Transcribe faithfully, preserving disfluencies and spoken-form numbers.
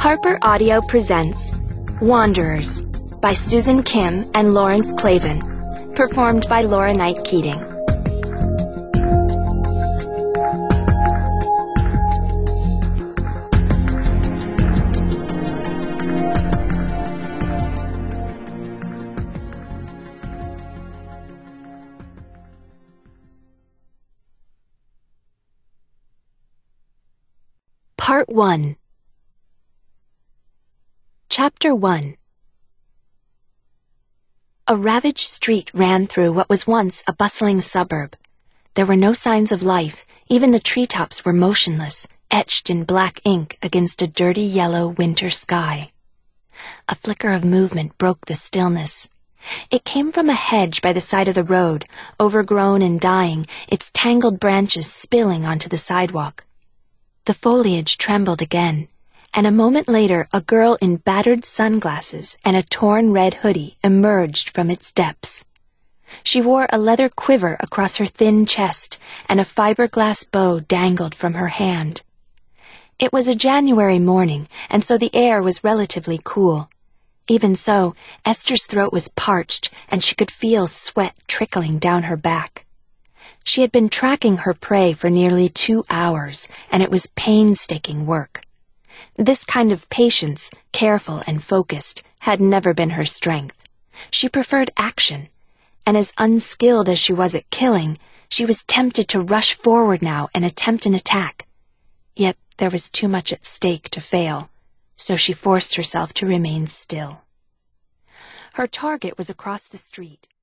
Harper Audio presents Wanderers by Susan Kim and Lawrence Clavin, performed by Laura Knight Keating. Part one. Chapter one. A ravaged street ran through what was once a bustling suburb. There were no signs of life. Even the treetops were motionless, etched in black ink against a dirty yellow winter sky. A flicker of movement broke the stillness. It came from a hedge by the side of the road, overgrown and dying, its tangled branches spilling onto the sidewalk. The foliage trembled again, and a moment later a girl in battered sunglasses and a torn red hoodie emerged from its depths. She wore a leather quiver across her thin chest, and a fiberglass bow dangled from her hand. It was a January morning, and so the air was relatively cool. Even so, Esther's throat was parched, and she could feel sweat trickling down her back. She had been tracking her prey for nearly two hours, and it was painstaking work. This kind of patience, careful and focused, had never been her strength. She preferred action, and as unskilled as she was at killing, she was tempted to rush forward now and attempt an attack. Yet there was too much at stake to fail, so she forced herself to remain still. Her target was across the street.